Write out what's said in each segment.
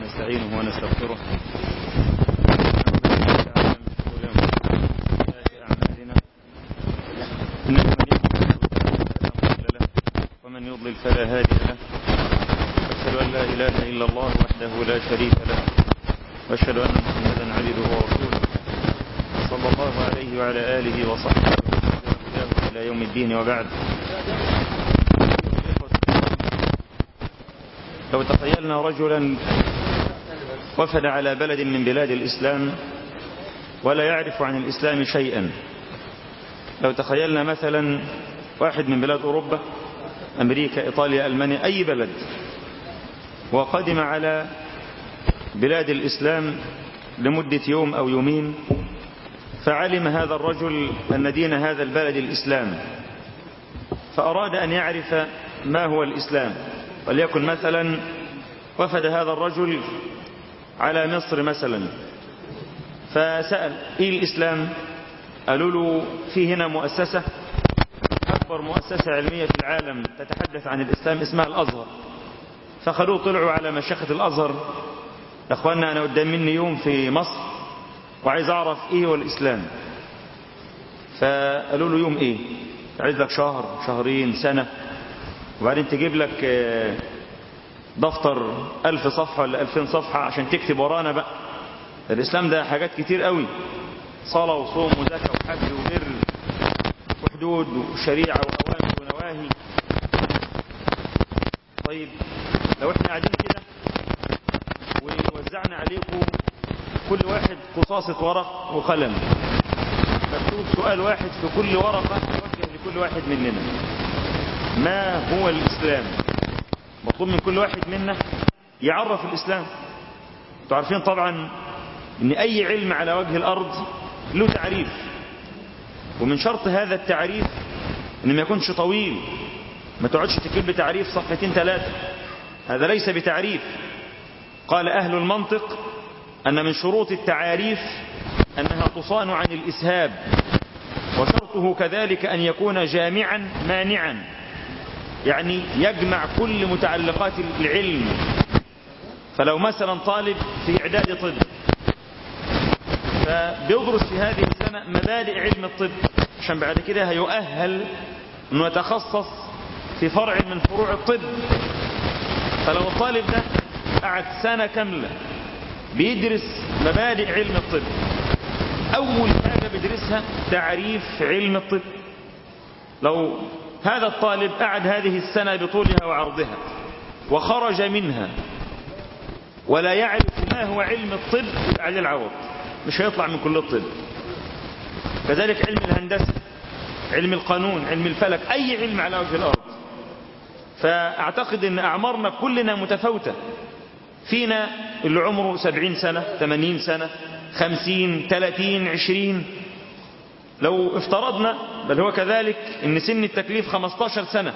ونستعينه ونستغفره ومن يضلل فلا هادي له. أشهد أن لا إله إلا الله وحده لا شريك له، وأشهد أن محمدا عبده ورسوله صلى الله عليه وعلى آله وصحبه إلى يوم الدين. وبعد، لو تخيلنا رجلا وفد على بلد من بلاد الإسلام ولا يعرف عن الإسلام شيئا، لو تخيلنا مثلا واحد من بلاد أوروبا، أمريكا، إيطاليا، ألمانيا، أي بلد، وقدم على بلاد الإسلام لمدة يوم أو يومين، فعلم هذا الرجل أن دين هذا البلد الإسلام، فأراد أن يعرف ما هو الإسلام. وليكن مثلا وفد هذا الرجل على مصر مثلا، فسأل إيه الإسلام؟ قالوا له في هنا مؤسسة، أكبر مؤسسة علمية في العالم تتحدث عن الإسلام، اسمها الأزهر. فخلوه طلعوا على مشيخة الأزهر: يا أخوانا أنا قدام مني يوم في مصر وعايز أعرف إيه هو الإسلام. فقالوا له يوم إيه؟ عايز لك شهر، شهرين، سنة، وبعدين تجيب لك دفتر 1000 صفحة ولا 2000 صفحة عشان تكتب ورانا بقى. الإسلام ده حاجات كتير قوي، صلاة وصوم وزكاة وحج وبر وحدود وشريعة وأوامر ونواهي. طيب لو احنا قاعدين كده ووزعنا عليكم كل واحد قصاصة ورق وقلم، مكتوب سؤال واحد في كل ورقة يوجه لكل واحد مننا: ما هو الإسلام؟ مطلوب من كل واحد منا يعرف الإسلام. انتوا عارفين طبعا ان اي علم على وجه الارض له تعريف، ومن شرط هذا التعريف ان ما يكونش طويل، ما تقعدش تكتب بتعريف صفحتين ثلاثة، هذا ليس بتعريف. قال اهل المنطق ان من شروط التعاريف انها تصان عن الاسهاب، وشرطه كذلك ان يكون جامعا مانعا، يعني يجمع كل متعلقات العلم. فلو مثلا طالب في إعداد طب فبيدرس في هذه السنة مبادئ علم الطب عشان بعد كده هيؤهل أنه يتخصص في فرع من فروع الطب. فلو الطالب ده قعد سنة كاملة بيدرس مبادئ علم الطب، أول حاجة بيدرسها تعريف علم الطب. لو هذا الطالب قعد هذه السنة بطولها وعرضها وخرج منها ولا يعرف ما هو علم الطب، على العوض مش هيطلع من كل الطب. كذلك علم الهندسة، علم القانون، علم الفلك، أي علم على وجه الأرض. فأعتقد أن أعمارنا كلنا متفاوتة، فينا اللي عمره 70 سنة، 80 سنة، 50، 30، 20. لو افترضنا، بل هو كذلك، أن سن التكليف 15 سنة،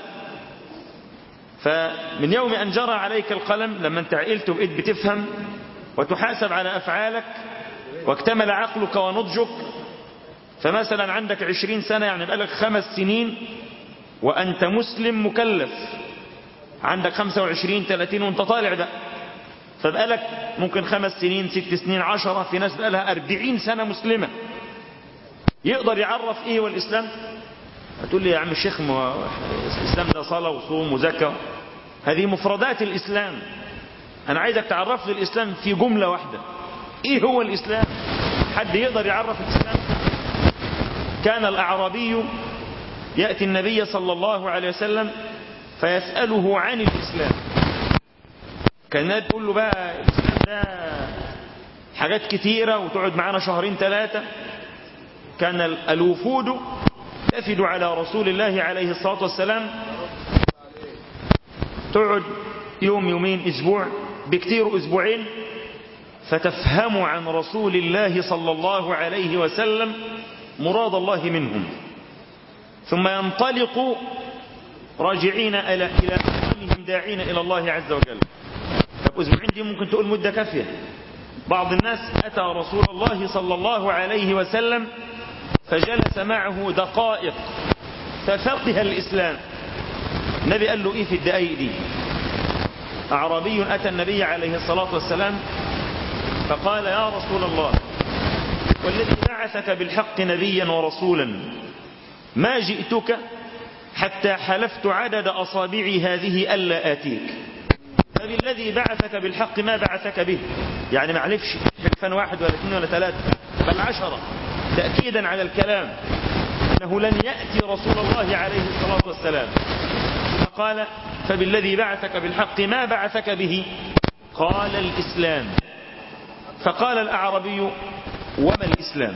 فمن يوم أن جرى عليك القلم لما انت عقلت وبقيت بتفهم وتحاسب على أفعالك واكتمل عقلك ونضجك، فمثلا عندك 20 سنة، يعني بقالك 5 سنين وأنت مسلم مكلف. عندك 25، 30 وانت طالع بقى، فبقالك ممكن 5 سنين، 6 سنين، 10، في ناس بقالها 40 سنة مسلمة. يقدر يعرف ايه هو الإسلام؟ هتقول لي يا عم الشيخ الإسلام ده صلاة وصوم وزكاة، هذه مفردات الإسلام. أنا عايزك تعرف لي الإسلام في جملة واحدة. إيه هو الإسلام؟ حد يقدر يعرف الإسلام؟ كان الأعرابي يأتي النبي صلى الله عليه وسلم فيسأله عن الإسلام. كان تقول له بقى الإسلام ده حاجات كتيرة وتقعد معانا شهرين 3. كان الوفود تفد على رسول الله عليه الصلاة والسلام، تقعد يوم، يومين، أسبوع، بكتير أسبوعين، فتفهم عن رسول الله صلى الله عليه وسلم مراد الله منهم، ثم ينطلق راجعين إلى أمامهم داعين إلى الله عز وجل. طب أسبوعين دي ممكن تقول مدة كافية. بعض الناس أتى رسول الله صلى الله عليه وسلم فجلس معه دقائق ففقه الإسلام. النبي قال له إيه في الدقائق دي؟ أعرابي أتى النبي عليه الصلاة والسلام فقال يا رسول الله والذي بعثك بالحق نبيا ورسولا ما جئتك حتى حلفت عدد أصابعي هذه ألا آتيك، فبالذي بعثك بالحق ما بعثك به، يعني ما علفش حلفان 1 ولا 2 ولا 3 بل 10 تأكيدا على الكلام أنه لن يأتي رسول الله عليه الصلاة والسلام. فقال فبالذي بعثك بالحق ما بعثك به؟ قال الإسلام. فقال الأعرابي وما الإسلام؟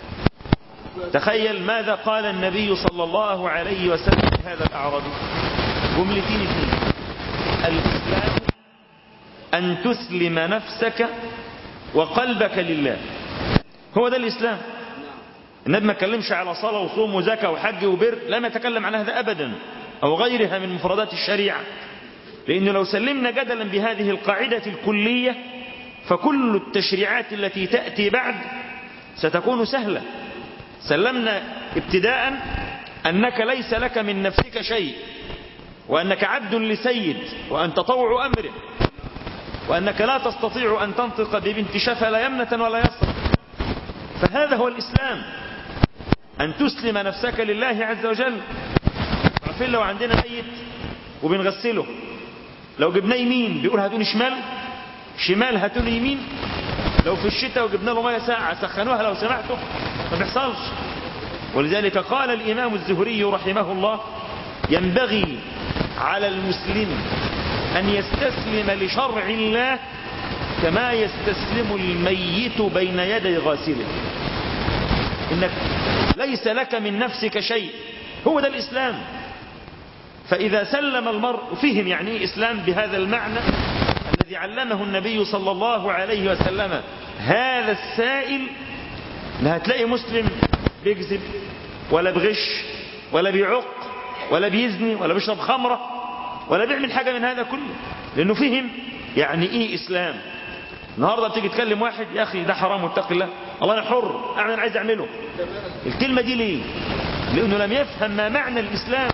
تخيل ماذا قال النبي صلى الله عليه وسلم لهذا الأعرابي، جملتين اثنين: الإسلام أن تسلم نفسك وقلبك لله. هو ده الإسلام. النبي ما تكلمش على صلاة وصوم وزكاة وحج وبر، لم يتكلم عن هذا أبدا أو غيرها من مفردات الشريعة، لأنه لو سلمنا جدلا بهذه القاعدة الكلية فكل التشريعات التي تأتي بعد ستكون سهلة. سلمنا ابتداء أنك ليس لك من نفسك شيء، وأنك عبد لسيد، وأنت طوع أمره، وأنك لا تستطيع أن تنطق ببنت شفا لا يمنة ولا يسرا. فهذا هو الإسلام، أن تسلم نفسك لله عز وجل. عارفين لو عندنا ميت وبنغسله، لو جبناه يمين بيقول هاتوني شمال، شمال هاتوني يمين. لو في الشتاء وجبنا له ميه ساعة سخنوها لو سمحتوا، ما بيحصلش. ولذلك قال الإمام الزهري رحمه الله ينبغي على المسلم أن يستسلم لشرع الله كما يستسلم الميت بين يدي غاسله. إنك ليس لك من نفسك شيء، هو ده الإسلام. فإذا سلم المرء فهم يعني إيه إسلام بهذا المعنى الذي علمه النبي صلى الله عليه وسلم هذا السائل، لا هتلاقي مسلم بيكذب ولا بغش ولا بيعق ولا بيزني ولا بيشرب خمرة ولا بيعمل حاجة من هذا كله، لأنه فهم يعني إيه إسلام. النهاردة بتيجي تكلم واحد يا أخي ده حرام واتق الله، الله أنا حر أعمل أنا عايز أعمله. الكلمة دي ليه؟ لأنه لم يفهم ما معنى الإسلام،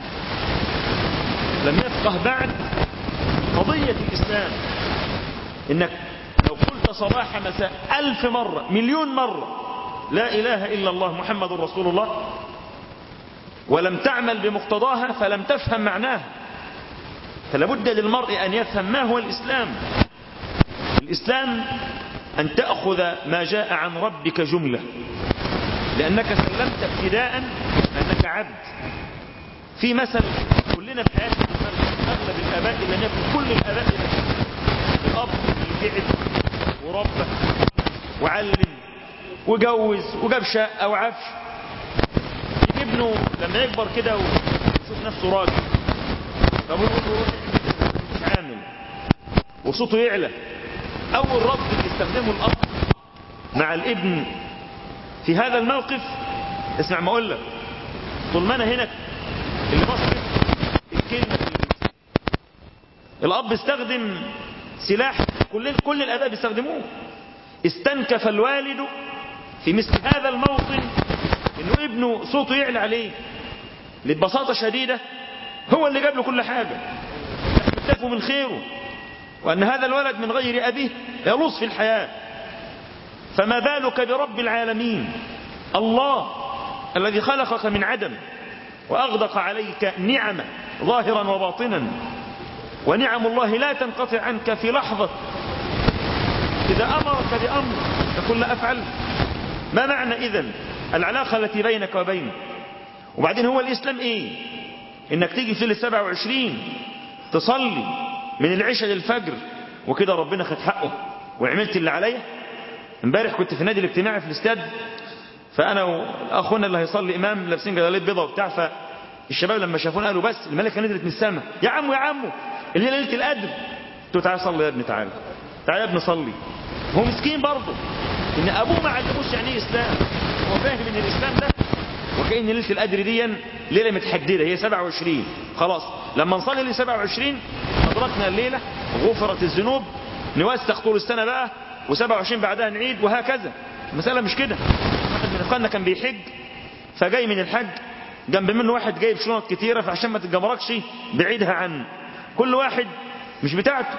لم يفقه بعد قضية الإسلام. إنك لو قلت صباح مساء 1000 مرة 1,000,000 مرة لا إله إلا الله محمد رسول الله ولم تعمل بمقتضاها فلم تفهم معناها. فلابد للمرء أن يفهم ما هو الإسلام. الإسلام أن تأخذ ما جاء عن ربك جملة، لأنك سلمت ابتداء أنك عبد. في مثل كلنا في حياتنا أغلب الآباء لم يكن كل الآباء الأب اللي تعب وربى وعلم وجوز وجاب شقة وعفش، يجي ابنه لما يكبر كده ويشوف نفسه راجل، طب يقول له مش عامل وصوته يعلى. أول رد يستخدمه الأب مع الابن في هذا الموقف، اسمع ما أقول لك، طول ما أنا هنا اللي بصرف الكلمة الأب استخدم سلاح كل الآباء بيستخدموه. استنكف الوالد في مثل هذا الموطن إنه ابنه صوته يعلى عليه، لبساطة شديدة هو اللي جاب له كل حاجة، اكتفوا من خيره، وأن هذا الولد من غير أبيه يلوص في الحياة. فما بالك برب العالمين الله الذي خلقك من عدم وأغدق عليك نعمة ظاهرا وباطنا، ونعم الله لا تنقطع عنك في لحظة. إذا أمرك بأمر تقول لا أفعل. ما معنى إذن العلاقة التي بينك وبينه؟ وبعدين هو الإسلام إيه؟ إنك تيجي في 27 تصلي من العشاء للفجر وكده ربنا خد حقه وعملت اللي عليا. امبارح كنت في نادي الاجتماعي في الاستاد، فأنا وأخونا اللي هيصلي إمام لابسين جلاليب بيضة وبتاع، فالشباب لما شافونا قالوا بس الملكة نزلت من السماء، يا عمو اللي ليلة القدر. قلت له تعالى صلي يا ابني، تعالى يا ابني صلي. هو مسكين برضه إن أبوه ما علموش يعني إيه إسلام، هو فاهم إن الإسلام ده وكأن ليلة القدر دي ليلة متحددة هي 27 خلاص، لما نصلي لي 27 أدركنا الليلة غفرت الذنوب، نوسخ طول السنة بقى و27 بعدها نعيد وهكذا. المسألة مش كده. واحد من إخواننا كان بيحج، فجاي من الحج جنب منه واحد جايب شنط كتيرة، فعشان ما تتجمركش بعيدها عنه، كل واحد مش بتاعته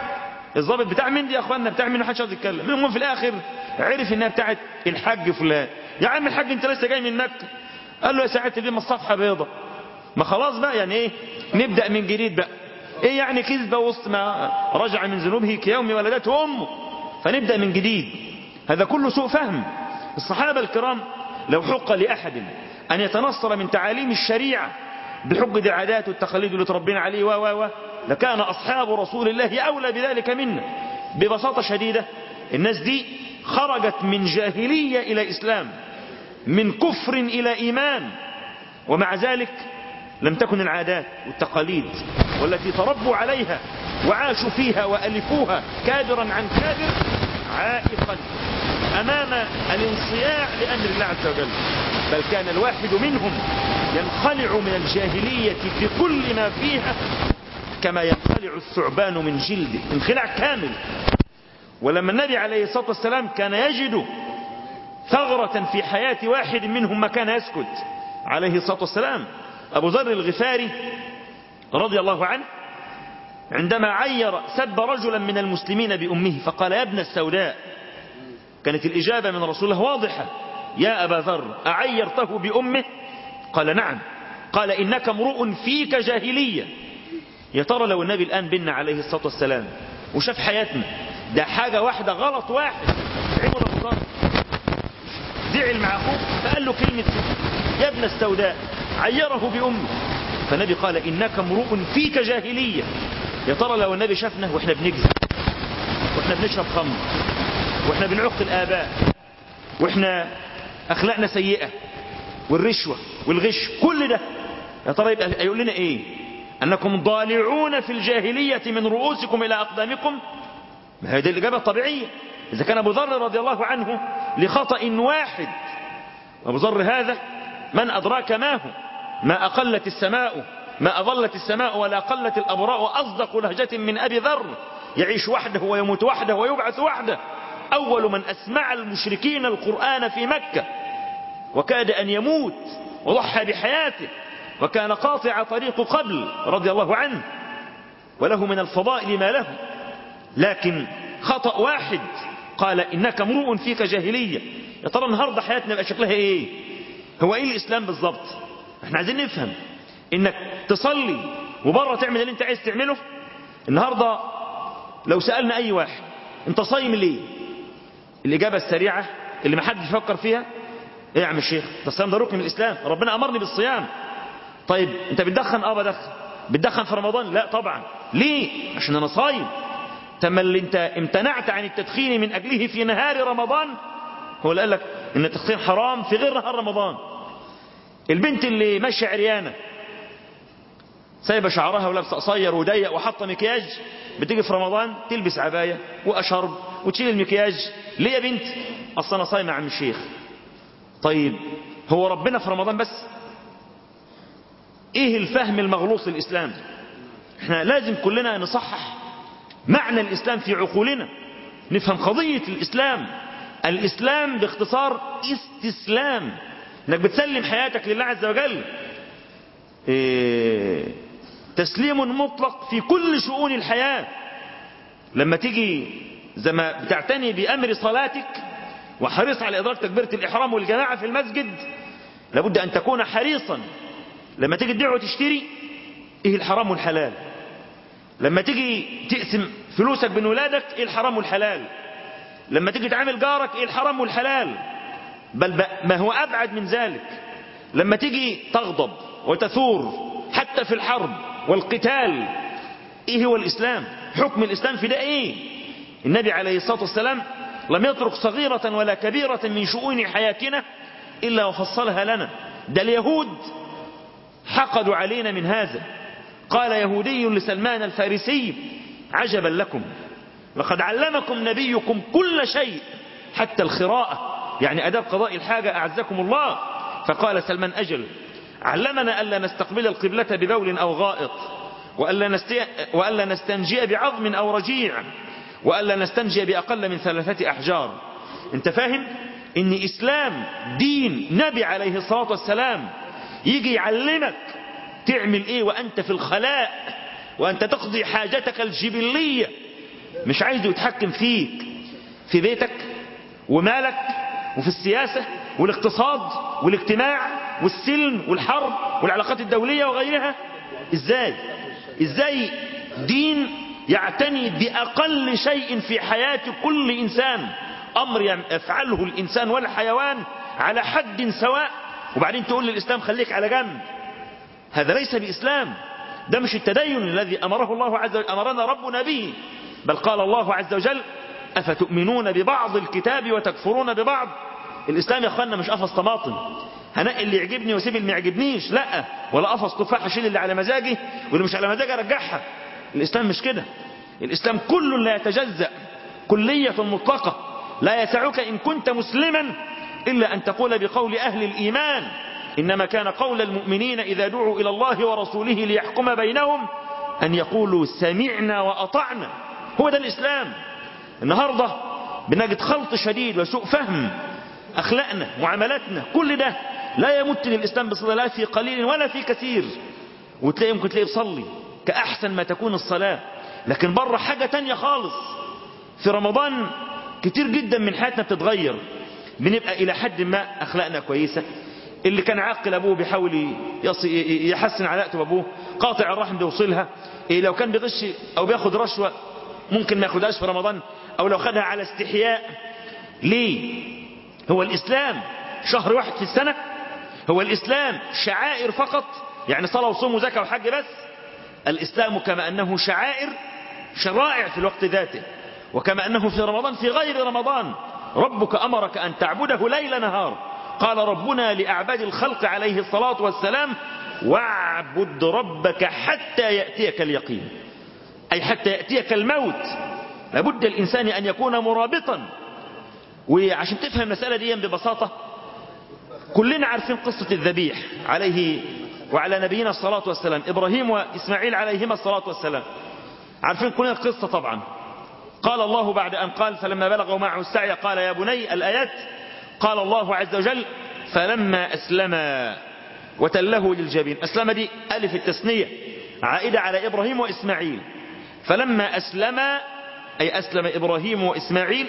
الضابط بتاع مين دي يا اخوانا؟ بتاع مين؟ محدش عاوز يتكلم. المهم في الاخر عرف انها بتاعت الحاج فلان. يا عم الحاج انت لسه جاي من مكة. قال له يا ساعتي دي ما الصفحة بيضة. ما خلاص بقى يعني ايه، نبدأ من جديد بقى. ايه يعني كذبة وسط ما رجع من ذنوبه كيوم ولدته امه، فنبدأ من جديد. هذا كله سوء فهم. الصحابة الكرام لو حق لأحد أن يتنصر من تعاليم الشريعة بحجة العادات والتقاليد اللي تربينا عليه لكان أصحاب رسول الله أولى بذلك منا. ببساطة شديدة الناس دي خرجت من جاهلية إلى إسلام، من كفر إلى إيمان، ومع ذلك لم تكن العادات والتقاليد والتي تربوا عليها وعاشوا فيها وألفوها كادرا عن كادر عائقا أمام الانصياع لأمر الله عز وجل، بل كان الواحد منهم ينخلع من الجاهلية بكل ما فيها كما ينخلع الثعبان من جلده، انخلاع كامل. ولما النبي عليه الصلاة والسلام كان يجد ثغرة في حياة واحد منهم ما كان يسكت عليه الصلاة والسلام. أبو ذر الغفاري رضي الله عنه عندما سب رجلا من المسلمين بأمه فقال يا ابن السوداء، كانت الإجابة من رسول الله واضحة: يا أبا ذر أعيرته بأمه؟ قال نعم. قال إنك امرؤ فيك جاهلية. يا ترى لو النبي الآن بينا عليه الصلاة والسلام وشاف حياتنا ده حاجة واحدة غلط واحد عمل أبو ذر زعل مع أخوه فقال له كلمة يا ابن السوداء عيره بأمه، فالنبي قال إنك امرؤ فيك جاهلية. يا ترى لو النبي شافنا وإحنا بنكذب وإحنا بنشرب خمر وإحنا بنعق الآباء وإحنا أخلاقنا سيئة والرشوة والغش كل ده، يا ترى يبقى يقول لنا إيه؟ أنكم ضالعون في الجاهلية من رؤوسكم إلى أقدامكم؟ ما هي دي الإجابة الطبيعية. إذا كان أبو ذر رضي الله عنه لخطأ واحد، أبو ذر هذا من أدراك ما هو، ما أقلت السماء ما أظلت السماء ولا قلت الأبراء أصدق لهجة من أبي ذر، يعيش وحده ويموت وحده ويبعث وحده، أول من أسمع المشركين القرآن في مكة، وكاد أن يموت وضحى بحياته، وكان قاطع طريق قبل رضي الله عنه، وله من الفضائل ما له. لكن خطأ واحد قال إنك امرؤ فيك جاهلية. يا ترى النهاردة حياتنا بقى شكلها إيه؟ هو إيه الإسلام بالضبط؟ احنا عايزين نفهم إنك تصلي وبره تعمل اللي انت عايز تعمله. النهاردة لو سألنا أي واحد انت صايم ليه؟ الإجابة السريعة اللي ما حد يفكر فيها: ايه يا عم الشيخ ده الصيام ده ركن من الإسلام، ربنا أمرني بالصيام. طيب انت بتدخن؟ بدخن. بتدخن في رمضان؟ لا طبعا. ليه؟ عشان انا صايم. تم اللي انت امتنعت عن التدخين من أجله في نهار رمضان هو اللي قال لك ان التدخين حرام في غير نهار رمضان. البنت اللي ماشيه عريانه سايبه شعرها ولابسه قصير وضيق وحاطه مكياج، بتيجي في رمضان تلبس عبايه واشرب وتشيل المكياج. ليه يا بنت؟ اصل انا صايمه يا عم الشيخ. طيب هو ربنا في رمضان بس؟ ايه الفهم المغلوط للإسلام؟ احنا لازم كلنا نصحح معنى الإسلام في عقولنا، نفهم قضية الإسلام. الإسلام باختصار استسلام، انك بتسلم حياتك لله عز وجل، تسليم مطلق في كل شؤون الحياة. لما تيجي زي ما بتعتني بأمر صلاتك وحريص على إدراك تكبيرة الإحرام والجماعة في المسجد، لابد أن تكون حريصا لما تيجي تبيع وتشتري ايه الحرام والحلال. لما تيجي تقسم فلوسك بين ولادك ايه الحرام والحلال. لما تيجي تعامل جارك ايه الحرام والحلال. بل ما هو أبعد من ذلك، لما تيجي تغضب وتثور حتى في الحرب والقتال، ايه هو الإسلام؟ حكم الإسلام في ده ايه؟ النبي عليه الصلاة والسلام لم يترك صغيرة ولا كبيرة من شؤون حياتنا إلا وفصلها لنا. ده اليهود حقدوا علينا من هذا. قال يهودي لسلمان الفارسي: عجبا لكم، لقد علمكم نبيكم كل شيء حتى الخراءة، يعني أداب قضاء الحاجة أعزكم الله. فقال سلمان: أجل، علمنا ألا نستقبل القبلة ببول أو غائط، وألا نستنجي بعظم أو رجيع، وألا نستنجي بأقل من 3 أحجار. انت فاهم ان إسلام دين نبي عليه الصلاة والسلام يجي يعلمك تعمل ايه وأنت في الخلاء، وأنت تقضي حاجتك الجبلية مش عايزه يتحكم فيك في بيتك ومالك وفي السياسة والاقتصاد والاجتماع والسلم والحرب والعلاقات الدولية وغيرها؟ ازاي دين يعتني بأقل شيء في حياة كل إنسان، أمر يفعله الإنسان والحيوان على حد سواء، وبعدين تقول للإسلام خليك على جنب؟ هذا ليس بإسلام، ده مش التدين الذي أمره الله عز وجل، أمرنا ربنا به. بل قال الله عز وجل أفتؤمنون ببعض الكتاب وتكفرون ببعض. الإسلام يا أخوانا مش قفص طماطم، هنقي اللي يعجبني واسيب اللي ما يعجبنيش، لا، ولا قفص تفاح اشيل اللي على مزاجي واللي مش على مزاجي ارجعها. الإسلام مش كده. الإسلام كل لا يتجزأ، كلية مطلقة. لا يسعك إن كنت مسلما إلا أن تقول بقول أهل الإيمان إنما كان قول المؤمنين إذا دعوا إلى الله ورسوله ليحكم بينهم أن يقولوا سمعنا وأطعنا. هو ده الإسلام. النهاردة بنجد خلط شديد وسوء فهم، أخلاقنا معاملاتنا كل ده لا يمت للإسلام بصلة، لا في قليل ولا في كثير. وتلاقي ممكن تلاقي بصلي كأحسن ما تكون الصلاة، لكن بره حاجة تانية خالص. في رمضان كتير جدا من حياتنا بتتغير، بنبقى إلى حد ما أخلاقنا كويسة، اللي كان عاقل أبوه بيحاول يحسن علاقته بأبوه، قاطع الرحم بيوصلها، لو كان بيغش أو بياخد رشوة ممكن ما ياخدهاش في رمضان، أو لو خدها على استحياء. ليه؟ هو الإسلام شهر واحد في السنة؟ هو الإسلام شعائر فقط؟ يعني صلاة وصوم وزكاة وحج بس؟ الإسلام كما أنه شرائع في الوقت ذاته، وكما أنه في رمضان في غير رمضان. ربك أمرك أن تعبده ليل نهار. قال ربنا لأعباد الخلق عليه الصلاة والسلام واعبد ربك حتى يأتيك اليقين، أي حتى يأتيك الموت. لابد الإنسان أن يكون مرابطا. وعشان تفهم المسألة دي ببساطة، كلنا عارفين قصة الذبيح عليه وعلى نبينا الصلاة والسلام، إبراهيم وإسماعيل عليهما الصلاة والسلام. عارفين كلنا القصة طبعا. قال الله بعد أن قال فلما بلغوا معه السعي قال يا بني، الآيات، قال الله عز وجل فلما أسلم وتله للجبين. أسلم دي ألف التثنية عائدة على إبراهيم وإسماعيل. فلما أسلم أي أسلم إبراهيم وإسماعيل،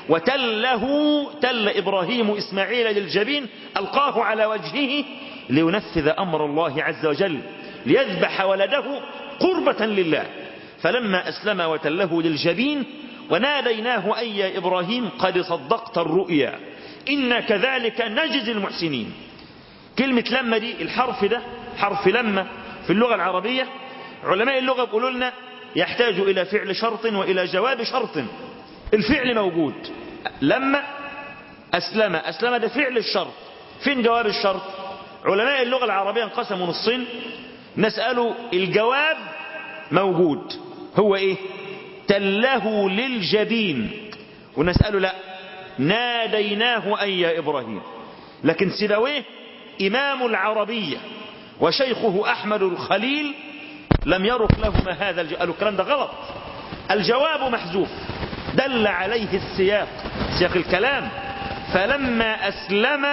تل إبراهيم إسماعيل للجبين، ألقاه على وجهه لينفذ أمر الله عز وجل، ليذبح ولده قربة لله. فلما أسلم وتله للجبين وناديناه أي يا إبراهيم قد صدقت الرؤيا إنا كذلك نجزي المحسنين. كلمة لما دي، الحرف ده حرف لما في اللغة العربية، علماء اللغة بيقولوا لنا يحتاج إلى فعل شرط وإلى جواب شرط. الفعل موجود، لما أسلم ده فعل الشرط، فين جواب الشرط؟ علماء اللغة العربية انقسموا نصين، نسأله الجواب موجود هو إيه؟ تله للجبين. ونسأله لا، ناديناه أي يا إبراهيم. لكن سيبويه إمام العربية وشيخه أحمد الخليل لم يرق لهما هذا قالوا الكلام ده غلط. الجواب محذوف، دل عليه السياق، سياق الكلام. فلما أسلم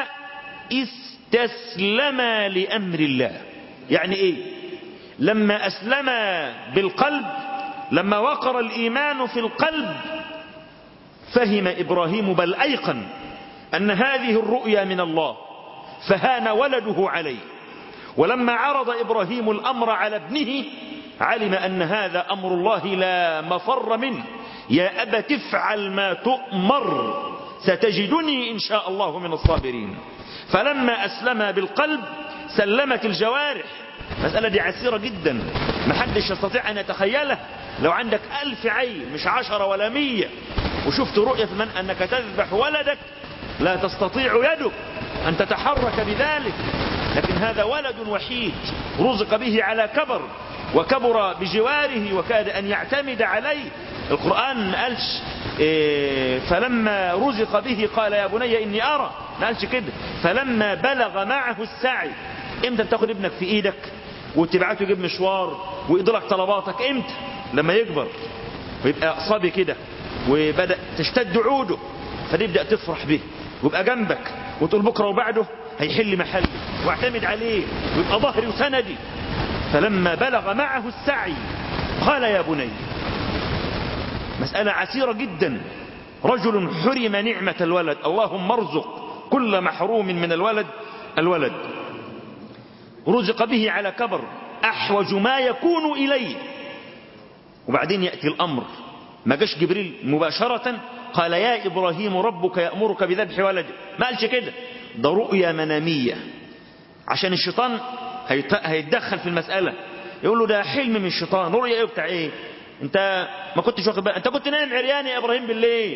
استسلم لأمر الله. يعني إيه؟ لما أسلم بالقلب، لما وقر الإيمان في القلب، فهم إبراهيم بل أيقن أن هذه الرؤيا من الله، فهان ولده عليه. ولما عرض إبراهيم الأمر على ابنه علم أن هذا أمر الله لا مفر منه. يا أبت افعل ما تؤمر ستجدني إن شاء الله من الصابرين. فلما أسلم بالقلب سلمت الجوارح. مسألة دي عسيرة جدا، محدش يستطيع أن يتخيلها. لو عندك 1000 عين مش 10 ولا 100 وشفت رؤية من أنك تذبح ولدك، لا تستطيع يدك أن تتحرك بذلك. لكن هذا ولد وحيد رزق به على كبر، وكبر بجواره وكاد أن يعتمد عليه. القرآن ما قالش فلما رزق به قال يا بني إني أرى، ما قالش كده. فلما بلغ معه السعي. امتى بتاخد ابنك في ايدك وتبعته يجيب مشوار ويقضلك طلباتك؟ امتى؟ لما يكبر ويبقى صبي كده وبدأ تشتد عوده، فتبدأ تفرح به ويبقى جنبك وتقول بكرة وبعده هيحل محلي واعتمد عليه ويبقى ظهري وسندي. فلما بلغ معه السعي قال يا بني، مسألة عسيرة جدا. رجل حرم نعمة الولد، اللهم ارزق كل محروم من الولد، رزق به على كبر أحوج ما يكون إليه، وبعدين يأتي الأمر، ما جاش جبريل مباشرة قال يا إبراهيم ربك يأمرك بذبح ولدك، ما قالش كده، ده رؤيا منامية عشان الشيطان هيتدخل في المسألة، يقول له ده حلم من الشيطان، رؤيا ايه بتاع ايه، انت ما كنتش واخد بالك، انت كنت نايم عريان يا إبراهيم بالليل.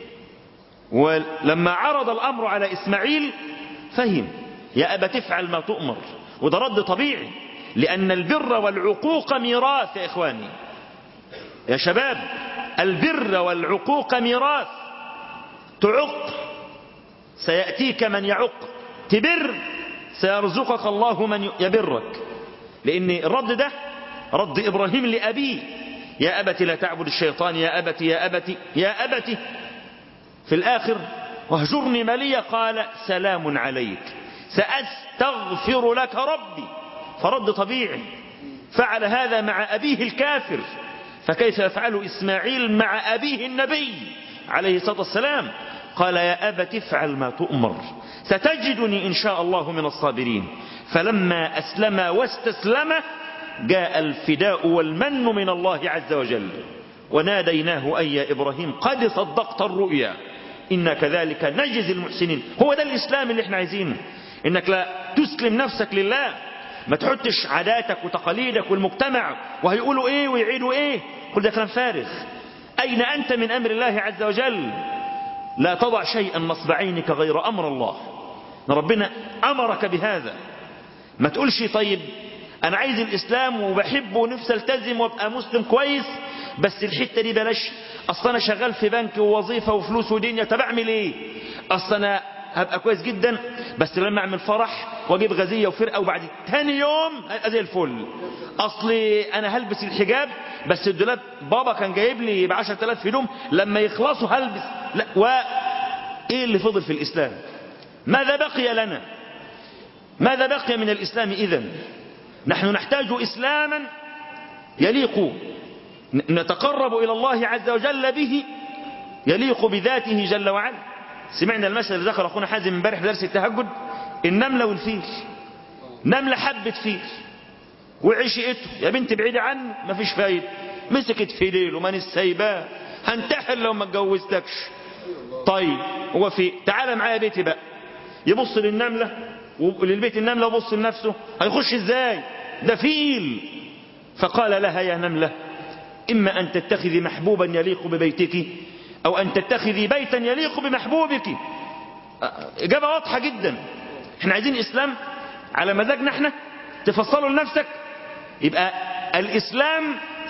ولما عرض الأمر على إسماعيل فهم، يا أبا تفعل ما تؤمر، وده رد طبيعي، لأن البر والعقوق ميراث يا إخواني يا شباب، البر والعقوق ميراث، تعق سيأتيك من يعق، تبر سيرزقك الله من يبرك، لأن الرد ده رد إبراهيم لأبيه، يا أبت لا تعبد الشيطان، يا أبت يا أبت يا أبت، في الآخر واهجرني مليا، قال سلام عليك سأستغفر لك ربي، فرد طبيعي، فعل هذا مع أبيه الكافر، فكيف يفعل إسماعيل مع أبيه النبي عليه الصلاة والسلام؟ قال يا أبت افعل ما تؤمر ستجدني إن شاء الله من الصابرين. فلما أسلم واستسلم جاء الفداء والمن من الله عز وجل، وناديناه أي يا إبراهيم قد صدقت الرؤيا إنا كذلك نجزي المحسنين. هو ده الإسلام اللي احنا عايزينه، إنك لا تسلم نفسك لله، ما تحطش عاداتك وتقاليدك والمجتمع وهيقولوا ايه ويعيدوا ايه، كل ده كلام فارغ. أين أنت من أمر الله عز وجل؟ لا تضع شيئا نصب عينك غير أمر الله، ربنا أمرك بهذا. ما تقولش طيب أنا عايز الإسلام وبحبه ونفسي التزم وابقى مسلم كويس، بس الحتة دي بلاش، أصلا أنا شغال في بنك ووظيفة وفلوس ودنيا، طب أعمل إيه؟ أصلا أنا هبقى كويس جدا بس لما أعمل فرح واجيب غزية وفرقة وبعد تاني يوم زي الفل، أصلي أنا هلبس الحجاب بس الدولاب بابا كان جايب لي ب10,000 هدوم لما يخلصوا هلبس، لا. وإيه اللي فضل في الإسلام؟ ماذا بقي لنا؟ ماذا بقي من الإسلام إذن؟ نحن نحتاج إسلاما يليق، نتقرب إلى الله عز وجل به، يليق بذاته جل وعلا. سمعنا المثل اللي ذكر أخونا حازم امبارح في درس التهجد، النملة والفيل. نملة حبت فيل وعشقته، يا بنت بعيدة عنه، مفيش فايدة، مسكت في ليل ومن السيباه، هنتحر لو ما اتجوزتكش. طيب هو في، تعال معايا بيتي بقى، يبص للنملة وللبيت النملة وبص لنفسه، هيخش ازاي؟ ده فيل. فقال لها يا نملة إما أن تتخذي محبوبا يليق ببيتك أو أن تتخذي بيتا يليق بمحبوبك. إجابة واضحة جدا. احنا عايزين إسلام على مزاجنا احنا، تفصلوا لنفسك، يبقى الإسلام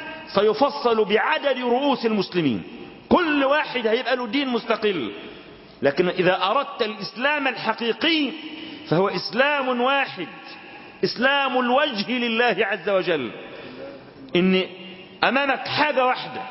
سيفصل بعدد رؤوس المسلمين، كل واحد هيبقى له دين مستقل. لكن إذا أردت الإسلام الحقيقي فهو إسلام واحد، إسلام الوجه لله عز وجل، إن أمامك حاجة واحدة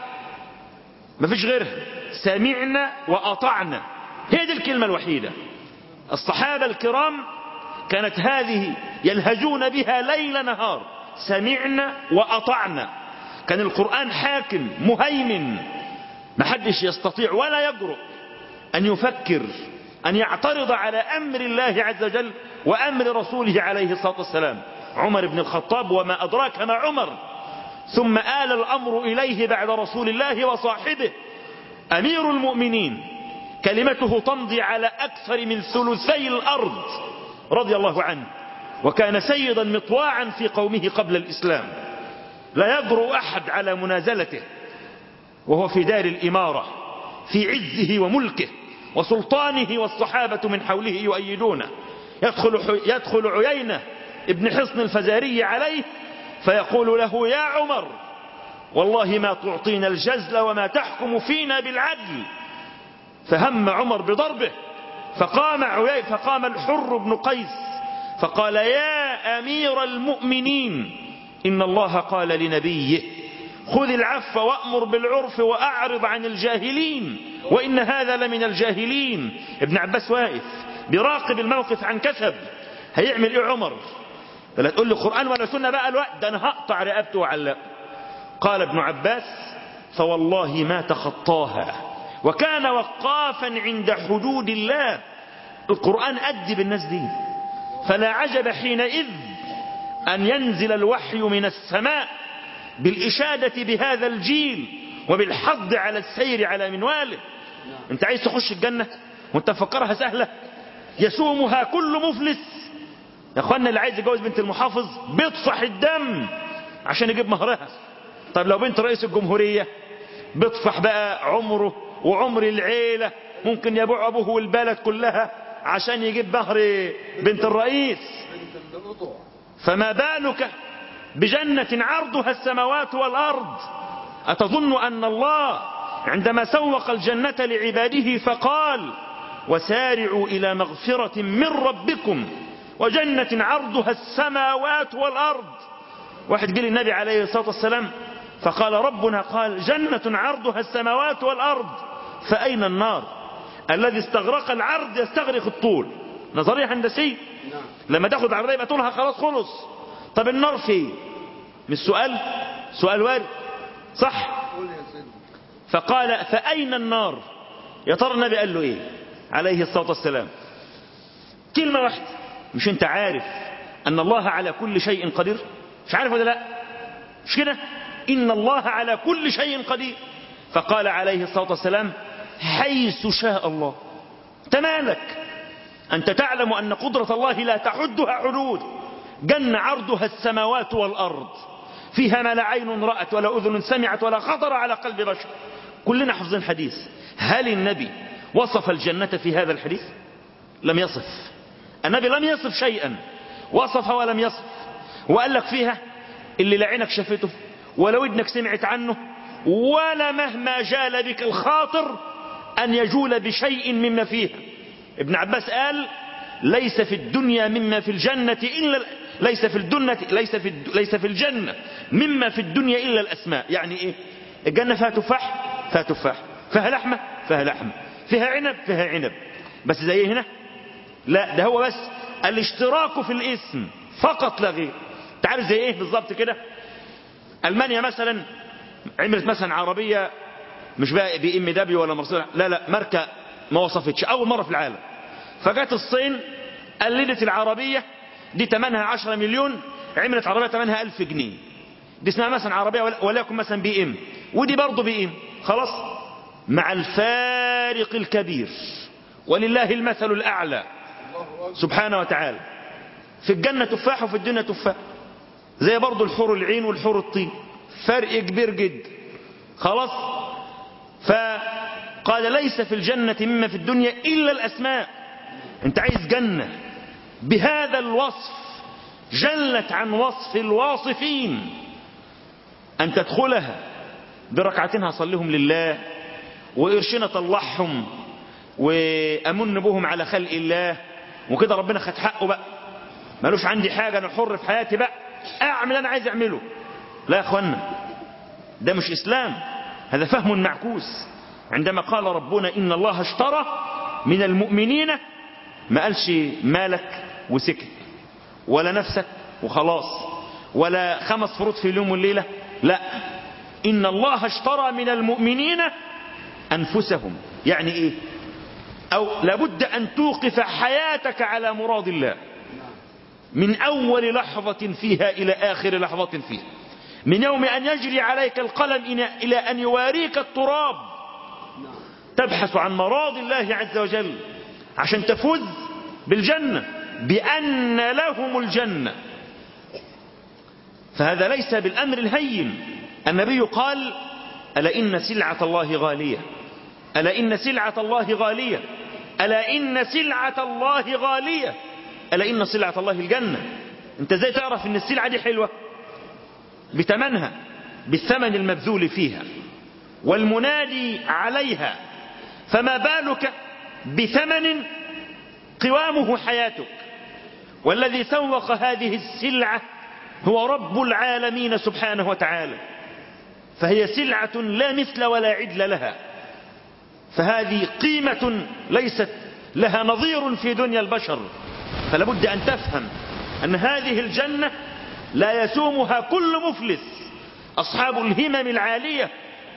مفيش غيرها، سمعنا وأطعنا، هي دي الكلمة الوحيدة. الصحابة الكرام كانت هذه يلهجون بها ليل نهار، سمعنا وأطعنا. كان القرآن حاكم مهيمن، محدش يستطيع ولا يجرؤ أن يفكر أن يعترض على أمر الله عز وجل وأمر رسوله عليه الصلاة والسلام. عمر بن الخطاب وما أدراك ما عمر، ثم آل الأمر إليه بعد رسول الله وصاحبه أمير المؤمنين، كلمته تمضي على أكثر من ثلثي الأرض رضي الله عنه، وكان سيدا مطواعا في قومه قبل الإسلام، لا يجرؤ أحد على منازلته، وهو في دار الإمارة في عزه وملكه وسلطانه، والصحابة من حوله يؤيدونه. يدخل عيينة ابن حصن الفزاري عليه فيقول له يا عمر والله ما تعطينا الجزل وما تحكم فينا بالعدل. فهم عمر بضربه، فقام الحر بن قيس فقال يا أمير المؤمنين إن الله قال لنبيه خذ العفو وأمر بالعرف وأعرض عن الجاهلين وإن هذا لمن الجاهلين. ابن عباس واقف بيراقب الموقف عن كثب، هيعمل ايه عمر؟ فلا تقول لي قرآن ولا سنة بقى الوقت ده، انا هقطع رقبته وعلقه. قال ابن عباس فوالله ما تخطاها، وكان وقافا عند حدود الله. القرآن أدب الناس دي، فلا عجب حينئذ أن ينزل الوحي من السماء بالإشادة بهذا الجيل وبالحض على السير على منواله. انت عايز تخش الجنة وانت مفكرها سهلة؟ يسومها كل مفلس. يا اخوانا، اللي عايز يتجوز بنت المحافظ بيطفح الدم عشان يجيب مهرها. طب لو بنت رئيس الجمهورية بيطفح بقى عمره وعمر العيلة، ممكن يبيع أبوه والبلد كلها عشان يجيب مهر بنت الرئيس. فما بالك بجنة عرضها السماوات والأرض؟ أتظن أن الله عندما سوق الجنة لعباده فقال وسارعوا إلى مغفرة من ربكم وجنة عرضها السماوات والأرض، واحد قال النبي عليه الصلاة والسلام فقال ربنا قال جنة عرضها السماوات والأرض، فأين النار؟ الذي استغرق العرض يستغرق الطول. نظرية هندسية، لما تاخد عرضية يبقى طولها خلاص خلص. طب النار فين؟ مش سؤال وارد صح؟ فقال فأين النار؟ يا ترى النبي قال له ايه عليه الصلاة والسلام؟ كلمة واحدة. مش انت عارف ان الله على كل شيء قدير؟ مش عارف ولا لا؟ مش كده؟ إن الله على كل شيء قدير. فقال عليه الصلاة والسلام حيث شاء الله. تمالك أنت تعلم أن قدرة الله لا تحدها حدود. جنة عرضها السماوات والأرض، فيها ما لا عين رأت ولا أذن سمعت ولا خطر على قلب بشر. كلنا حفظين حديث. هل النبي وصف الجنة في هذا الحديث؟ لم يصف. النبي لم يصف شيئا، وصف ولم يصف. وقال لك فيها اللي لا عينك شافته ولا ودنك سمعت عنه ولا مهما جال بك الخاطر أن يجول بشيء مما فيها. ابن عباس قال ليس في الدنيا مما في الجنة إلا ليس في الجنة مما في الدنيا إلا الأسماء. يعني إيه؟ الجنة فيها تفاح فيها تفاح، فيها لحمة فيها لحمة، فيها عنب فيها عنب، بس زي هنا لا، ده هو بس الاشتراك في الاسم فقط لا غير. تعرف زي ايه بالظبط كده؟ ألمانيا مثلا عملت مثلا عربية مش بقى بي ام دبليو ولا مرسيدس، لا ماركة ما وصفتش، أول مرة في العالم. فجت الصين قلدت العربية دي ثمنها 10 مليون، عملت عربية ثمنها 1000 جنيه. دي اسمها مثلا عربية وليكن مثلا بي ام، ودي برضه بي ام. خلاص، مع الفارق الكبير ولله المثل الأعلى سبحانه وتعالى. في الجنة تفاح وفي الدنيا تفاح، زي برضو الحور العين والحور الطين، فرق كبير جدا. خلاص، فقال ليس في الجنة مما في الدنيا إلا الأسماء. انت عايز جنة بهذا الوصف جلت عن وصف الواصفين، أن تدخلها بركعتين هصليهم لله وقرشين اطلعهم وأمن بهم على خلق الله، وكده ربنا خد حقه بقى، مالوش عندي حاجة، أنا حر في حياتي بقى، أعمل أنا عايز أعمله. لا يا أخوانا، ده مش إسلام، هذا فهم معكوس. عندما قال ربنا إن الله اشترى من المؤمنين، ما قالش مالك وسكت، ولا نفسك وخلاص، ولا 5 فروض في اليوم والليلة، لا، إن الله اشترى من المؤمنين أنفسهم. يعني إيه؟ أو لابد أن توقف حياتك على مراد الله من أول لحظة فيها إلى آخر لحظة فيها، من يوم أن يجري عليك القلم إلى أن يواريك التراب، تبحث عن مراد الله عز وجل عشان تفوز بالجنة، بأن لهم الجنة. فهذا ليس بالأمر الهين. النبي قال ألا إن سلعة الله غالية، ألا إن سلعة الله غالية، ألا إن سلعة الله غالية، ألا إن سلعة الله الجنة. انت ازاي تعرف ان السلعة دي حلوة؟ بثمنها، بالثمن المبذول فيها والمنادي عليها، فما بالك بثمن قوامه حياتك. والذي سوق هذه السلعة هو رب العالمين سبحانه وتعالى، فهي سلعة لا مثل ولا عدل لها، فهذه قيمة ليست لها نظير في دنيا البشر. فلا بد أن تفهم أن هذه الجنة لا يسومها كل مفلس. أصحاب الهمم العالية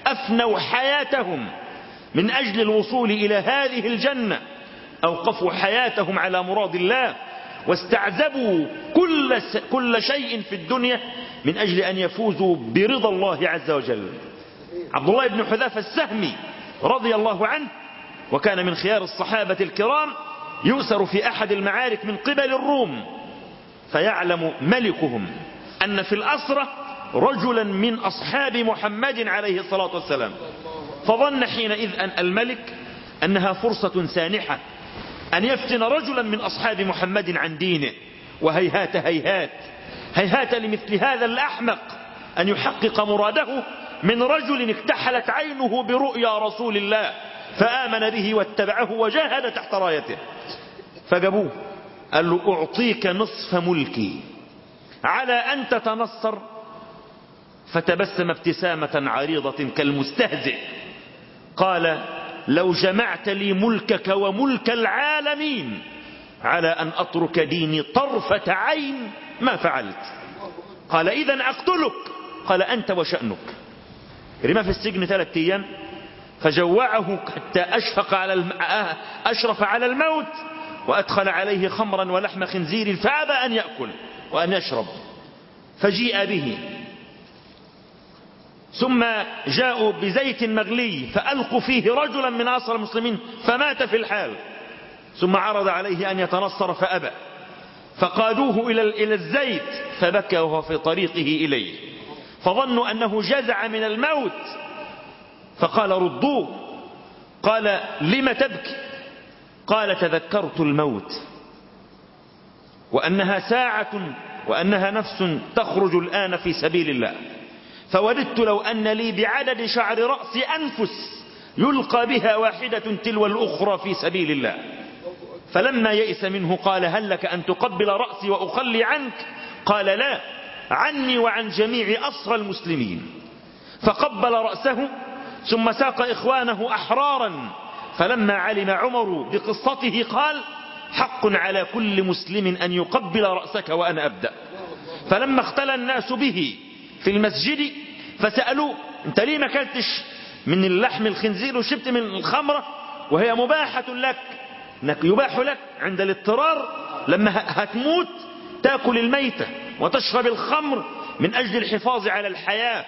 أفنوا حياتهم من أجل الوصول إلى هذه الجنة، أوقفوا حياتهم على مراد الله، واستعذبوا كل شيء في الدنيا من أجل أن يفوزوا برضا الله عز وجل. عبد الله بن حذافة السهمي رضي الله عنه، وكان من خيار الصحابة الكرام، يؤسر في أحد المعارك من قبل الروم، فيعلم ملكهم أن في الأسرة رجلا من أصحاب محمد عليه الصلاة والسلام، فظن حينئذ أن الملك أنها فرصة سانحة أن يفتن رجلا من أصحاب محمد عن دينه، وهيهات هيهات هيهات لمثل هذا الأحمق أن يحقق مراده من رجل اكتحلت عينه برؤيا رسول الله فآمن به واتبعه وجاهد تحت رايته. فجابوه قال له أعطيك نصف ملكي على أن تتنصر، فتبسم ابتسامة عريضة كالمستهزئ قال لو جمعت لي ملكك وملك العالمين على أن أترك ديني طرفة عين ما فعلت. قال إذن أقتلك. قال أنت وشأنك. رماه في السجن 3 أيام، فجوعه حتى أشرف على الموت، وأدخل عليه خمرا ولحم خنزير فأبى أن يأكل وأن يشرب، فجيء به، ثم جاءوا بزيت مغلي فألقوا فيه رجلا من أسرى المسلمين فمات في الحال، ثم عرض عليه أن يتنصر فأبى، فقادوه إلى الزيت فبكى وهو في طريقه إليه، فظنوا أنه جزع من الموت فقال ردوه. قال لم تبكي؟ قال تذكرت الموت وأنها ساعة وأنها نفس تخرج الآن في سبيل الله، فوددت لو أن لي بعدد شعر رأسي أنفس يلقى بها واحدة تلو الأخرى في سبيل الله. فلما يئس منه قال هل لك أن تقبل رأسي وأخلي عنك؟ قال لا، عني وعن جميع أسرى المسلمين. فقبل رأسه ثم ساق إخوانه أحرارا، فلما علم عمر بقصته قال حق على كل مسلم أن يقبل رأسك وأنا أبدأ. فلما اختلى الناس به في المسجد فسألوه انت ليه ما كلتش من اللحم الخنزير وشبت من الخمرة وهي مباحة لك، انك يباح لك عند الاضطرار لما هتموت تأكل الميتة وتشرب الخمر من أجل الحفاظ على الحياة.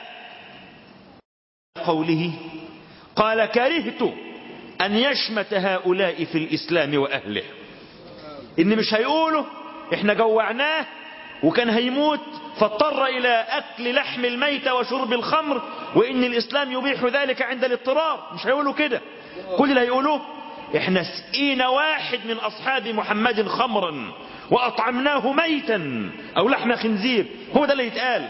قوله قال كرهت أن يشمت هؤلاء في الإسلام وأهله، إن مش هيقولوا إحنا جوعناه وكان هيموت فاضطر إلى أكل لحم الميتة وشرب الخمر وإن الإسلام يبيح ذلك عند الاضطرار، مش هيقولوا كده. كل اللي هيقولوه إحنا سقينا واحد من أصحاب محمد خمرا وأطعمناه ميتا أو لحم خنزير، هو ده اللي يتقال.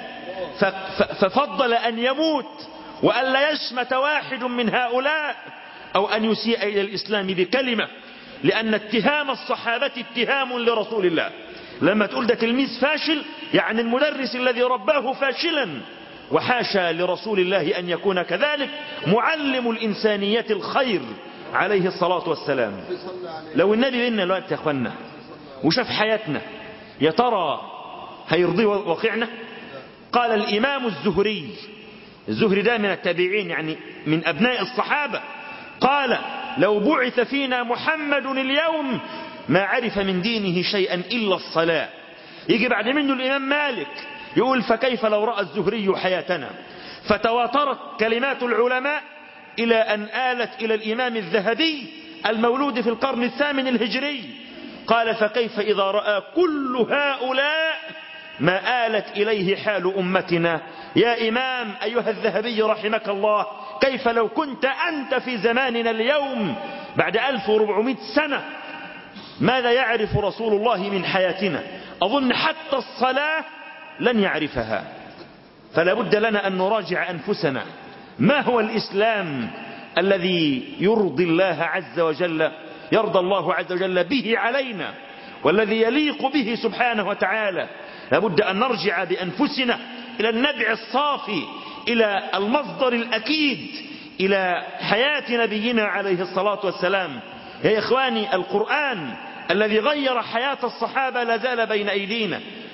ففضل أن يموت وألا يشمت واحد من هؤلاء أو أن يسيء إلى الإسلام بكلمة، لأن اتهام الصحابة اتهام لرسول الله. لما تقول ده تلميذ فاشل يعني المدرس الذي رباه فاشلا، وحاشا لرسول الله أن يكون كذلك، معلم الإنسانية الخير عليه الصلاة والسلام. لو النبي بينا الوقت يا أخوانا وشاف حياتنا يا ترى هيرضي واقعنا؟ قال الإمام الزهري ده من التابعين يعني من أبناء الصحابة، قال لو بعث فينا محمد اليوم ما عرف من دينه شيئا إلا الصلاة. يجي بعد منه الإمام مالك يقول فكيف لو رأى الزهري حياتنا؟ فتواترت كلمات العلماء إلى أن آلت إلى الإمام الذهبي المولود في القرن 8 الهجري، قال فكيف إذا رأى كل هؤلاء ما آلت إليه حال أمتنا؟ يا إمام أيها الذهبي رحمك الله، كيف لو كنت أنت في زماننا اليوم بعد 1400 سنة؟ ماذا يعرف رسول الله من حياتنا؟ أظن حتى الصلاة لن يعرفها. فلا بد لنا أن نراجع أنفسنا، ما هو الإسلام الذي يرضي الله عز وجل، يرضى الله عز وجل به علينا والذي يليق به سبحانه وتعالى؟ لابد أن نرجع بأنفسنا إلى النبع الصافي، إلى المصدر الأكيد، إلى حياة نبينا عليه الصلاة والسلام. يا إخواني القرآن الذي غير حياة الصحابة لا زال بين أيدينا،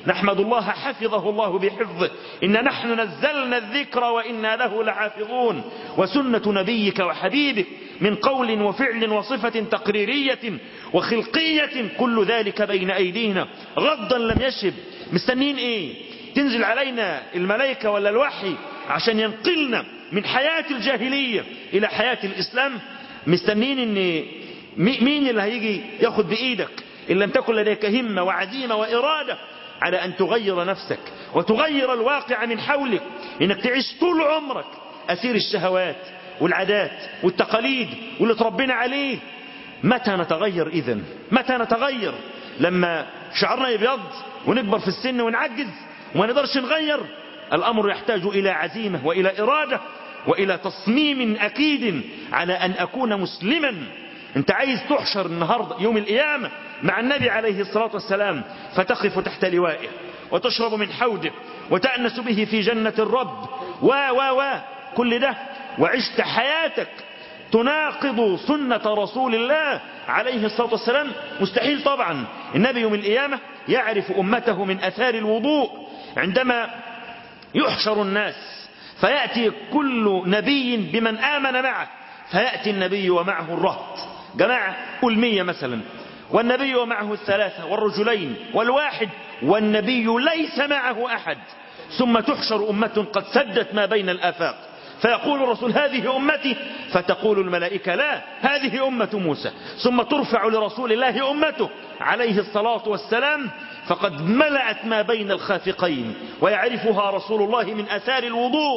نحمد الله حفظه الله بحفظه، إن نحن نزلنا الذكر وإنا له لحافظون. وسنة نبيك وحبيبك من قول وفعل وصفة تقريرية وخلقية كل ذلك بين أيدينا غضا لم يشب. مستنين إيه؟ تنزل علينا الملائكة ولا الوحي عشان ينقلنا من حياة الجاهلية إلى حياة الإسلام؟ مستنين إن مين اللي هيجي ياخد بإيدك إن لم تكن لديك همة وعزيمة وإرادة على أن تغير نفسك وتغير الواقع من حولك، إنك تعيش طول عمرك أسير الشهوات والعادات والتقاليد واللي تربينا عليه؟ متى نتغير إذن؟ متى نتغير؟ لما شعرنا يبيض ونكبر في السن ونعجز وما نقدرش نغير؟ الأمر يحتاج إلى عزيمة وإلى إرادة وإلى تصميم أكيد على أن أكون مسلما. أنت عايز تحشر النهاردة يوم القيامة مع النبي عليه الصلاة والسلام، فتقف تحت لوائه وتشرب من حوضه وتأنس به في جنة الرب كل ده، وعشت حياتك تناقض سنة رسول الله عليه الصلاة والسلام؟ مستحيل طبعا. النبي يوم القيامة يعرف أمته من أثار الوضوء عندما يحشر الناس، فيأتي كل نبي بمن آمن معه، فيأتي النبي ومعه الرهط، جماعة قل 100 مثلا، والنبي ومعه 3 والرجلين والواحد، والنبي ليس معه أحد. ثم تحشر أمة قد سدت ما بين الآفاق، فيقول الرسول هذه أمتي، فتقول الملائكة لا هذه أمة موسى. ثم ترفع لرسول الله أمته عليه الصلاة والسلام، فقد ملأت ما بين الخافقين، ويعرفها رسول الله من أثار الوضوء.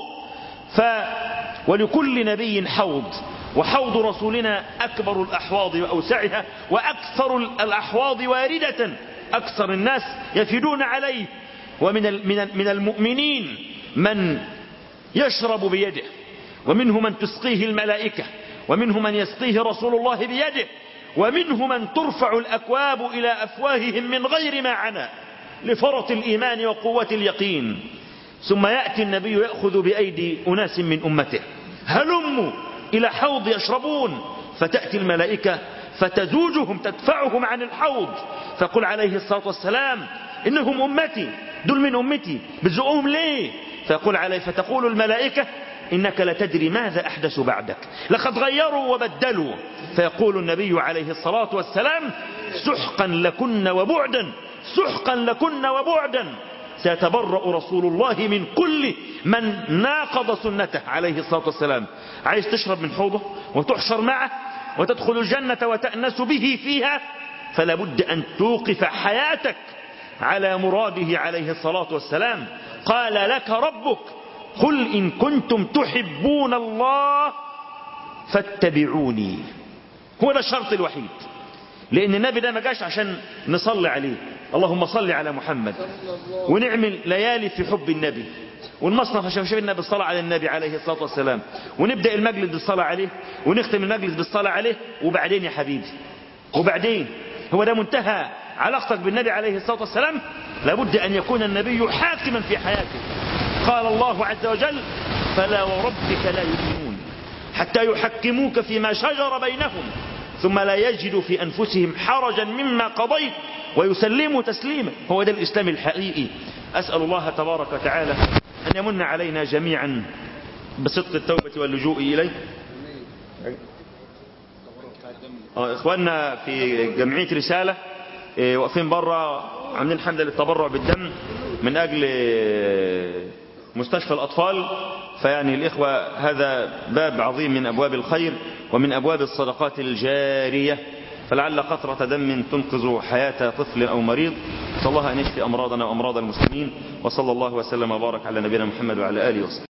ولكل نبي حوض، وحوض رسولنا أكبر الأحواض وأوسعها وأكثر الأحواض واردة، أكثر الناس يفيدون عليه. ومن المؤمنين من يشرب بيده، ومنه من تسقيه الملائكة، ومنه من يسقيه رسول الله بيده، ومنه من ترفع الأكواب إلى أفواههم من غير ما عنا لفرط الإيمان وقوة اليقين. ثم يأتي النبي يأخذ بأيدي أناس من أمته، هلموا إلى حوض يشربون، فتأتي الملائكة فتزوجهم تدفعهم عن الحوض، فقل عليه الصلاة والسلام إنهم أمتي، دول من أمتي، بتزقهم ليه؟ فتقول الملائكة إنك لتدري ماذا أحدث بعدك، لقد غيروا وبدلوا. فيقول النبي عليه الصلاة والسلام سحقا لكن وبعدا، سحقا لكن وبعدا. سيتبرأ رسول الله من كل من ناقض سنته عليه الصلاة والسلام. عايز تشرب من حوضه وتحشر معه وتدخل الجنة وتأنس به فيها، فلا بد أن توقف حياتك على مراده عليه الصلاة والسلام. قال لك ربك قل إن كنتم تحبون الله فاتبعوني. هو ده الشرط الوحيد، لأن النبي ده ما جاش عشان نصلي عليه اللهم صل على محمد ونعمل ليالي في حب النبي ونمصنف عشان شايف النبي بالصلاة على النبي عليه الصلاة والسلام، ونبدأ المجلس بالصلاة عليه ونختم المجلس بالصلاة عليه، وبعدين يا حبيبي وبعدين هو ده منتهى علاقتك بالنبي عليه الصلاة والسلام؟ لابد أن يكون النبي حاكما في حياتك. قال الله عز وجل فلا وربك لا يؤمنون حتى يحكموك فيما شجر بينهم ثم لا يجدوا في أنفسهم حرجا مما قضيت ويسلموا تسليما. هو ده الإسلام الحقيقي. أسأل الله تبارك وتعالى أن يمن علينا جميعا بصدق التوبة واللجوء إليه. إخواننا في جمعية رسالة واقفين برا عاملين حملة للتبرع بالدم من أجل مستشفى الأطفال، فيعني الإخوة هذا باب عظيم من أبواب الخير ومن أبواب الصدقات الجارية، فلعل قطرة دم تنقذ حياة طفل أو مريض. صلى الله أن يشفي أمراضنا وأمراض المسلمين، وصلى الله وسلم وبارك على نبينا محمد وعلى آله وصحبه.